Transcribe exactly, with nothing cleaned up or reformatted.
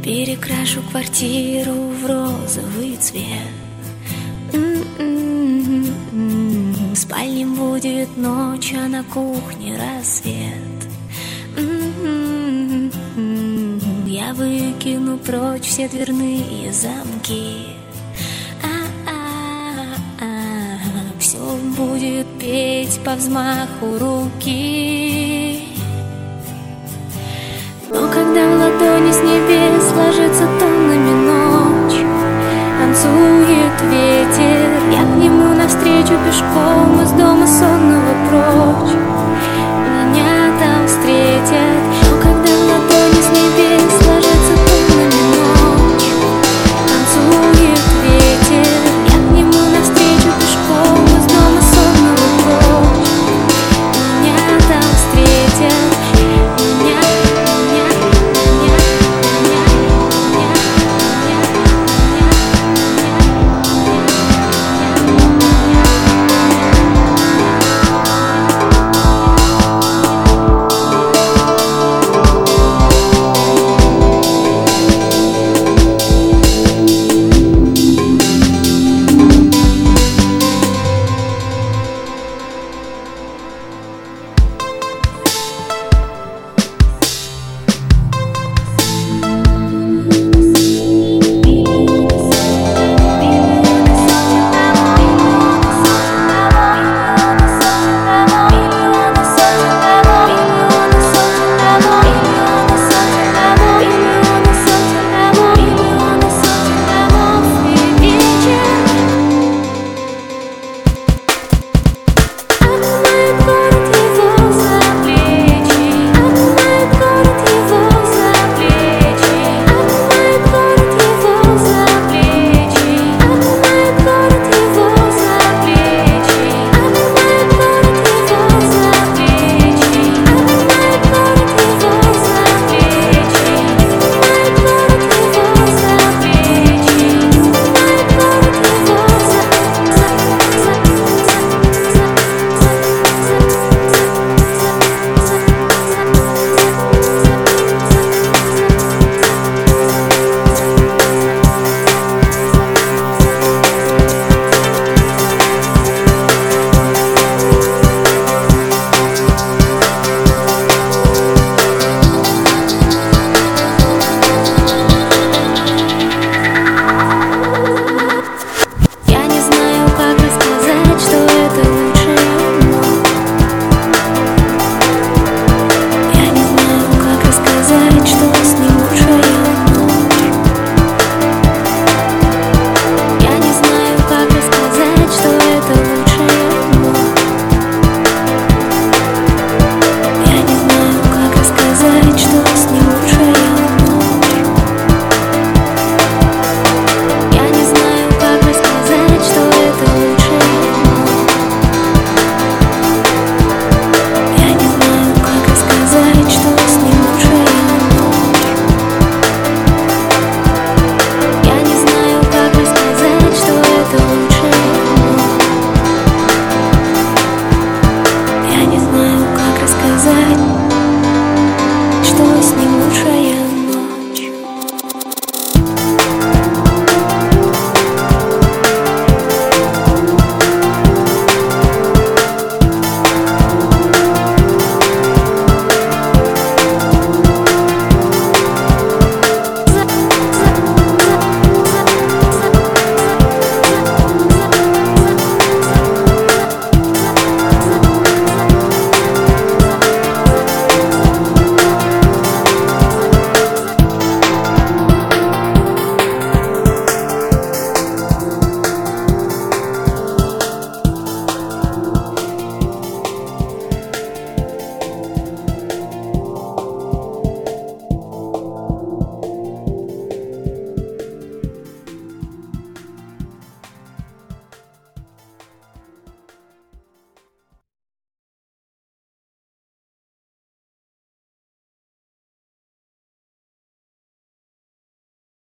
Перекрашу квартиру в розовый цвет. М-м-м-м. В спальне будет ночь, а на кухне рассвет. М-м-м-м. Я выкину прочь все дверные замки. А-а-а. Все будет петь по взмаху руки. Но когда в ладони с небес ложится тоннами ночь, танцует ветер, я к нему навстречу пешком из дома сонного прочь.